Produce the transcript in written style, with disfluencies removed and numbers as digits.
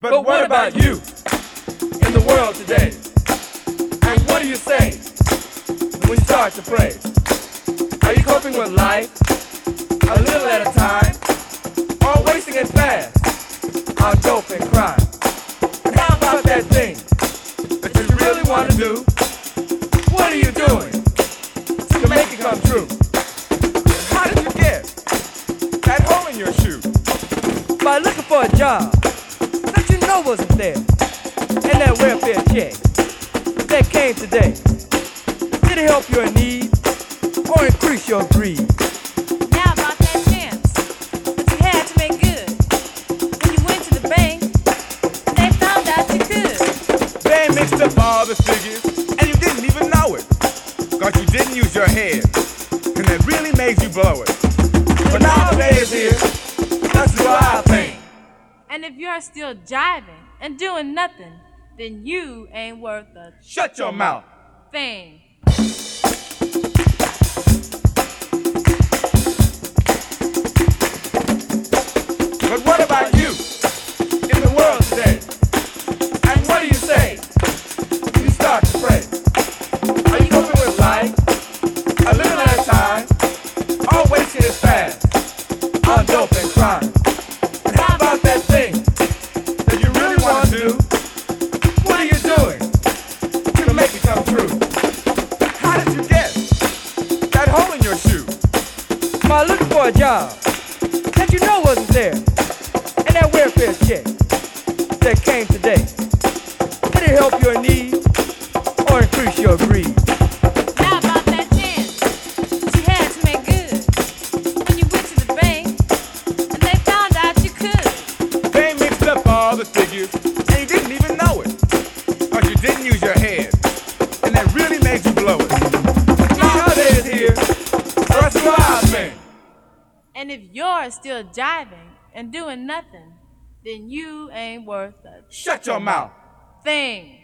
But what about you in the world today? And what do you say when you start to pray? Are you coping with life a little at a time, or wasting it fast on dope and crime? And how about that thing that you really want to do? What are you doing to make it come true? How did you get that hole in your shoe? By looking for a job that you know wasn't there, and that welfare check that came today. Did it help your need or increase your greed? Now about that chance that you had to make good. When you went to the bank, they found out you could. They mixed up all the figures, and you didn't even know it, 'cause you didn't use your head, and that really made you blow it. But nowadays here, that's the wild thing. And if you're still jiving and doing nothing, then you ain't worth a Shut your mouth. thing. But what about you in the world today? And what do you say when you start to pray? Are you coping with life a little at a time, or wasting it fast on dope and crime? And how about that thing that you really want to do? What are you doing to make it come true? How did you get that hole in your shoe? By looking for a job that you know wasn't there, and that welfare check that came today. Did it help your need or increase your greed? Now about that chance that you had to make good. When you went to the bank, and they found out you could. They mixed up all the figures, and you didn't even know it, 'cause you didn't use your head, and that really made you blow it. Nowadays here, that's the wild thing. And if you're still jiving and doing nothing, then you ain't worth a Shut your mouth. thing.